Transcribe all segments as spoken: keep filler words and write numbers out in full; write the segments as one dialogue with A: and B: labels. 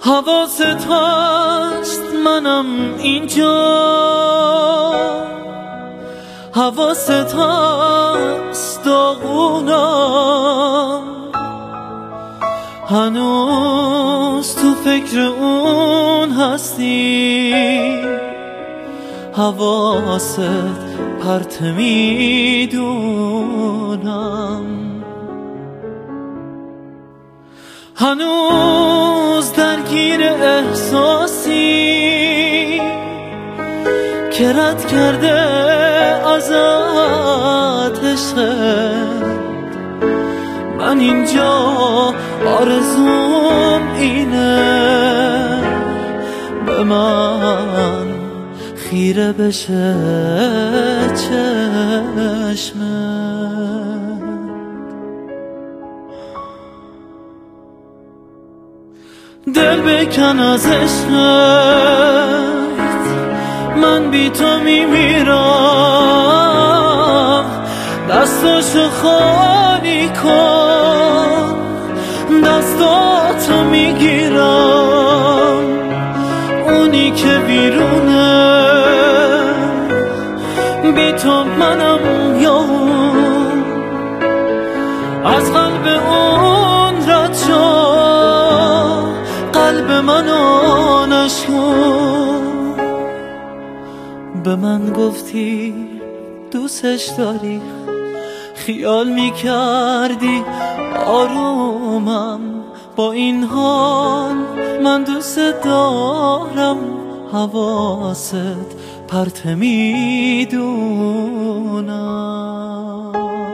A: حواست هست منم اینجا، حواست هست داغونم، هنوز تو فکر اون هستی، حواست پرت میدونم، هنوز درگیر احساسی که رد کرده ازت عشقت. من اینجا آرزوم اینه به من خیره بشه چشمت. دل بکن از عشقت، من بی تو میمیرم، دستاشو خالی کن، دستاتو میگیرم، اونی که بیرونه بی تو منم یا از قلب اون رد شو، قلب منو نشکن. به من گفتی دوستش داری، خیال میکردی آرومم، با این حال من دوست دارم، حواست پرت میدونم.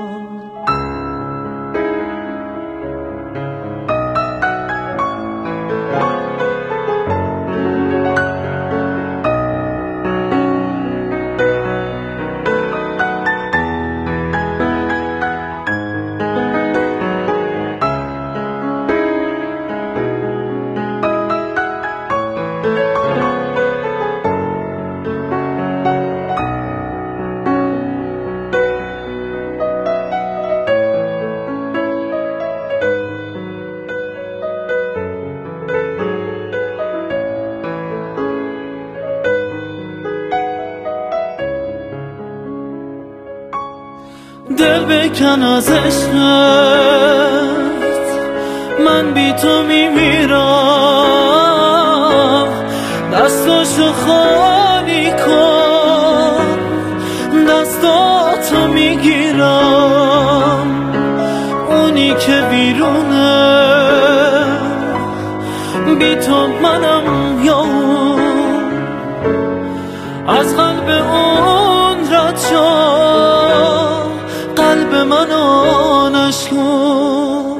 A: دل بکن از عشقت، من بی تو میمیرم، دستاشو خالی کن، دستاتو میگیرم، اونی که بیرونه بی تو منم یا از قلب اون رد شو، قلب منو نشکن.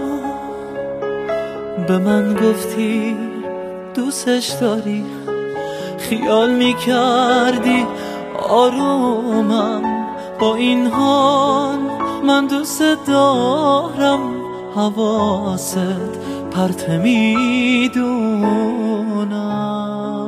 A: به من گفتی دوستش داری، خیال میکردی آرومم، با این حال من دوست دارم، حواست پرت میدونم.